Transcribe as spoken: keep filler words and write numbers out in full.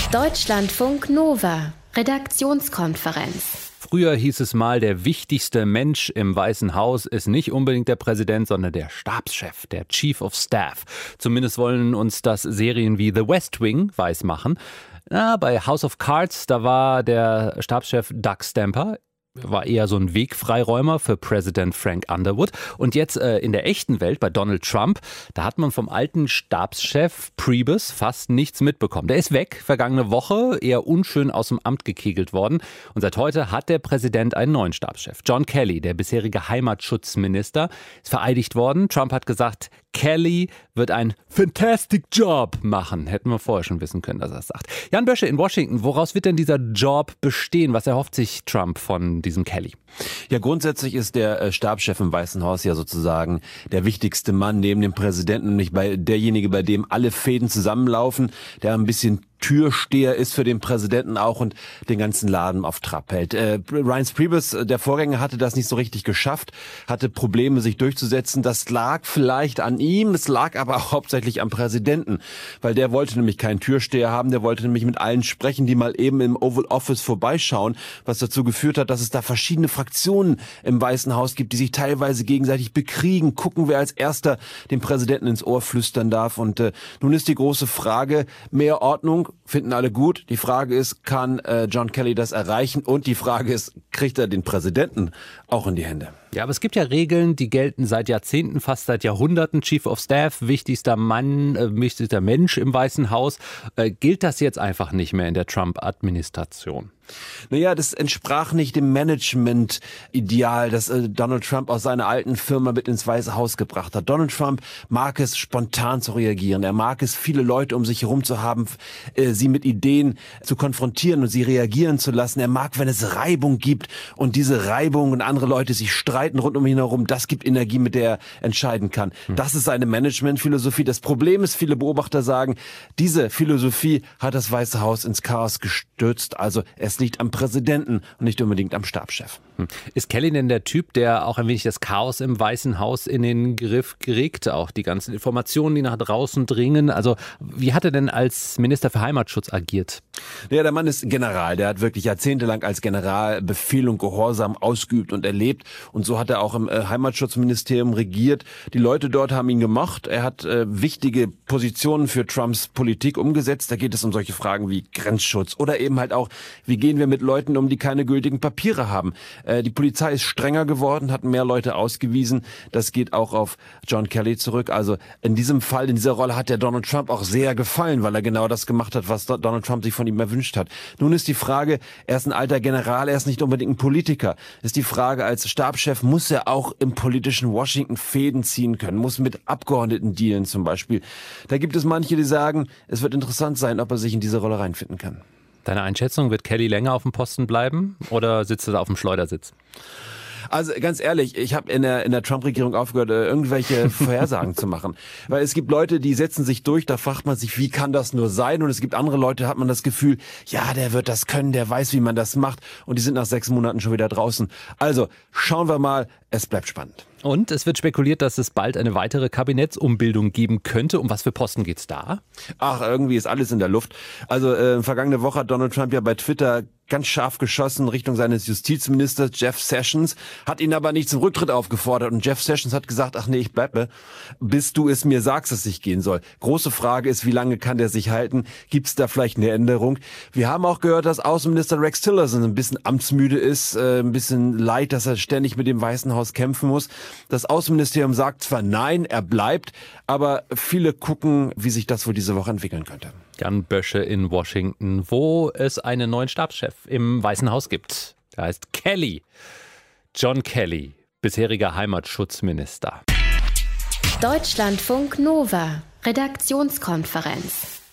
Deutschlandfunk Nova, Redaktionskonferenz. Früher hieß es mal, der wichtigste Mensch im Weißen Haus ist nicht unbedingt der Präsident, sondern der Stabschef, der Chief of Staff. Zumindest wollen uns das Serien wie The West Wing weismachen. Na, bei House of Cards, da war der Stabschef Doug Stamper. War eher so ein Wegfreiräumer für Präsident Frank Underwood. Und jetzt äh, in der echten Welt bei Donald Trump, da hat man vom alten Stabschef Priebus fast nichts mitbekommen. Der ist weg, vergangene Woche, eher unschön aus dem Amt gekegelt worden. Und seit heute hat der Präsident einen neuen Stabschef. John Kelly, der bisherige Heimatschutzminister, ist vereidigt worden. Trump hat gesagt, Kelly wird einen fantastic Job machen. Hätten wir vorher schon wissen können, dass er das sagt. Jan Bösche in Washington, woraus wird denn dieser Job bestehen? Was erhofft sich Trump von diesem Kelly? Ja, grundsätzlich ist der äh, Stabschef im Weißen Haus ja sozusagen der wichtigste Mann neben dem Präsidenten, nämlich bei derjenige, bei dem alle Fäden zusammenlaufen, der ein bisschen Türsteher ist für den Präsidenten auch und den ganzen Laden auf Trab hält. Äh, Reince Priebus, der Vorgänger, hatte das nicht so richtig geschafft, hatte Probleme, sich durchzusetzen. Das lag vielleicht an ihm, es lag aber auch hauptsächlich am Präsidenten, weil der wollte nämlich keinen Türsteher haben, der wollte nämlich mit allen sprechen, die mal eben im Oval Office vorbeischauen, was dazu geführt hat, dass es da verschiedene Fraktionen im Weißen Haus gibt, die sich teilweise gegenseitig bekriegen, gucken, wer als Erster dem Präsidenten ins Ohr flüstern darf. Und äh, nun ist die große Frage, mehr Ordnung, finden alle gut. Die Frage ist, kann äh, John Kelly das erreichen? Und die Frage ist, kriegt er den Präsidenten auch in die Hände? Ja, aber es gibt ja Regeln, die gelten seit Jahrzehnten, fast seit Jahrhunderten. Chief of Staff, wichtigster Mann, äh, wichtigster Mensch im Weißen Haus. Äh, gilt das jetzt einfach nicht mehr in der Trump-Administration? Naja, das entsprach nicht dem Management-Ideal, das äh, Donald Trump aus seiner alten Firma mit ins Weiße Haus gebracht hat. Donald Trump mag es, spontan zu reagieren. Er mag es, viele Leute um sich herum zu haben, äh, sie mit Ideen zu konfrontieren und sie reagieren zu lassen. Er mag, wenn es Reibung gibt und diese Reibung und andere Leute sich streiten rund um ihn herum, das gibt Energie, mit der er entscheiden kann. Hm. Das ist seine Management-Philosophie. Das Problem ist, viele Beobachter sagen, diese Philosophie hat das Weiße Haus ins Chaos gestürzt. Also es liegt am Präsidenten und nicht unbedingt am Stabschef. Ist Kelly denn der Typ, der auch ein wenig das Chaos im Weißen Haus in den Griff kriegt? Auch die ganzen Informationen, die nach draußen dringen. Also wie hat er denn als Minister für Heimatschutz agiert? Ja, der Mann ist General. Der hat wirklich jahrzehntelang als General Befehl und Gehorsam ausgeübt und erlebt. Und so hat er auch im äh, Heimatschutzministerium regiert. Die Leute dort haben ihn gemocht. Er hat äh, wichtige Positionen für Trumps Politik umgesetzt. Da geht es um solche Fragen wie Grenzschutz oder eben halt auch, wie gehen wir mit Leuten um, die keine gültigen Papiere haben. Äh, die Polizei ist strenger geworden, hat mehr Leute ausgewiesen. Das geht auch auf John Kelly zurück. Also in diesem Fall, in dieser Rolle hat der Donald Trump auch sehr gefallen, weil er genau das gemacht hat, was Donald Trump sich von ihm erwünscht hat. Nun ist die Frage, er ist ein alter General, er ist nicht unbedingt ein Politiker. Ist die Frage, als Stabschef muss er auch im politischen Washington Fäden ziehen können, muss mit Abgeordneten dealen zum Beispiel. Da gibt es manche, die sagen, es wird interessant sein, ob er sich in diese Rolle reinfinden kann. Deine Einschätzung, wird Kelly länger auf dem Posten bleiben oder sitzt er da auf dem Schleudersitz? Also ganz ehrlich, ich habe in der in der Trump-Regierung aufgehört, irgendwelche Vorhersagen zu machen. Weil es gibt Leute, die setzen sich durch, da fragt man sich, wie kann das nur sein? Und es gibt andere Leute, hat man das Gefühl, ja, der wird das können, der weiß, wie man das macht. Und die sind nach sechs Monaten schon wieder draußen. Also schauen wir mal, es bleibt spannend. Und es wird spekuliert, dass es bald eine weitere Kabinettsumbildung geben könnte. Um was für Posten geht's da? Ach, irgendwie ist alles in der Luft. Also äh, vergangene Woche hat Donald Trump ja bei Twitter ganz scharf geschossen Richtung seines Justizministers Jeff Sessions, hat ihn aber nicht zum Rücktritt aufgefordert. Und Jeff Sessions hat gesagt, ach nee, ich bleibe, bis du es mir sagst, dass ich gehen soll. Große Frage ist, wie lange kann der sich halten? Gibt es da vielleicht eine Änderung? Wir haben auch gehört, dass Außenminister Rex Tillerson ein bisschen amtsmüde ist, äh, ein bisschen leid, dass er ständig mit dem Weißen Haus kämpfen muss. Das Außenministerium sagt zwar nein, er bleibt, aber viele gucken, wie sich das wohl diese Woche entwickeln könnte. Jan Bösche in Washington, wo es einen neuen Stabschef im Weißen Haus gibt. Der heißt Kelly. John Kelly, bisheriger Heimatschutzminister. Deutschlandfunk Nova, Redaktionskonferenz.